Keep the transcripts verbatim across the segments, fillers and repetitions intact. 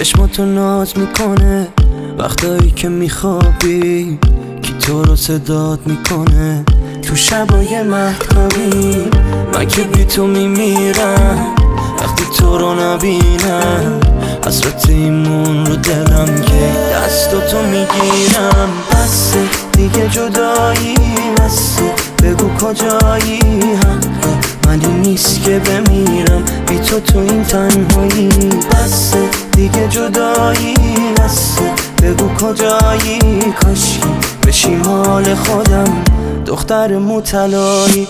چشماتو ناز میکنه وقتایی که میخوابی، کی تو رو صدات میکنه تو شبای مهتابی. من که بی تو میمیرم وقتی تو رو نبینم، حسرت ایمون رو دلم که دستاتو میگیرم. بسه دیگه جدایی، بسه بگو کجایی، حق منی نیست که بمیرم بی تو تو این تنهایی. بسه دیگه جدایی، بسه بگو کجایی، کاشکی بشی مال خودم دختر موطلایی.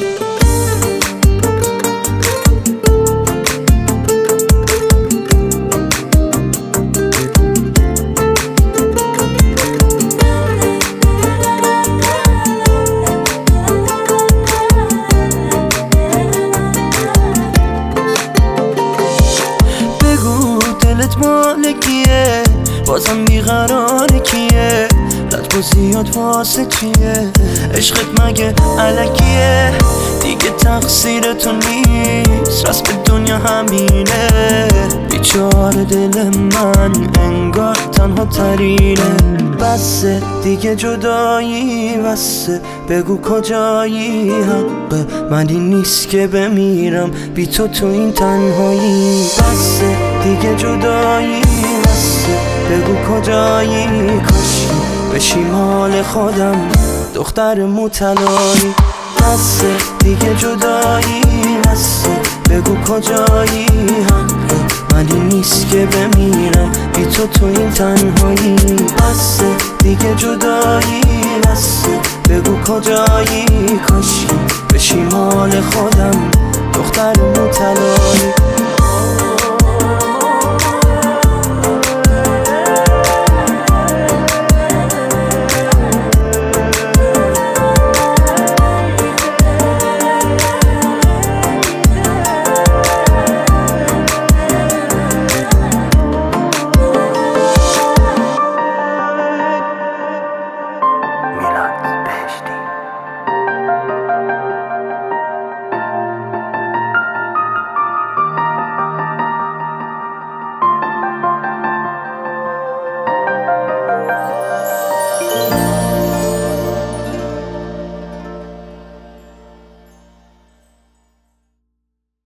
دلت مال کیه؟ بازم بیقرار کیه؟ لطف و زیاد واسه چیه؟ عشقت مگه علکیه؟ دیگه تقصیر تو نیست، رسم دنیا همینه. بیچاره دل من انگار تنها ترینه. بسه دیگه جدایی، بسه بگو کجایی، حق منی نیست که بمیرم بی تو تو این تنهایی. بسه دیگه جدایی، بسه بگو کجایی، کاشکی بشی مال خودم دختر موطلایی. بسه دیگه جدایی، بسه بگو کجایی، حق منی نیست که بمیرم بی تو تو این تنهایی. بسه دیگه جدایی، بسه بگو کجایی، کاشکی بشی مال خودم دختر موطلایی.